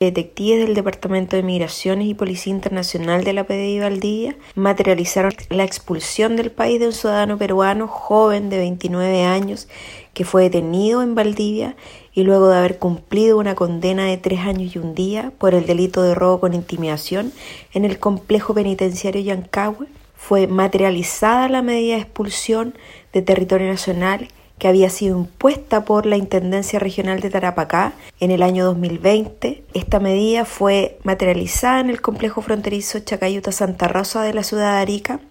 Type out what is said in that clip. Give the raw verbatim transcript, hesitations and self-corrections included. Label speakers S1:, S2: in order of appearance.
S1: Detectives del Departamento de Migraciones y Policía Internacional de la P D I Valdivia materializaron la expulsión del país de un ciudadano peruano joven de veintinueve años que fue detenido en Valdivia y luego de haber cumplido una condena de tres años y un día por el delito de robo con intimidación en el complejo penitenciario Yancahue, fue materializada la medida de expulsión de territorio nacional que había sido impuesta por la Intendencia Regional de Tarapacá en el año dos mil veinte. Esta medida fue materializada en el complejo fronterizo Chacayuta-Santa Rosa de la ciudad de Arica